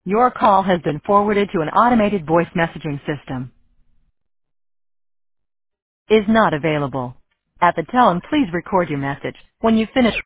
Your call has been forwarded to an automated voice messaging system. Is not available. At the tone, please record your message. When you finish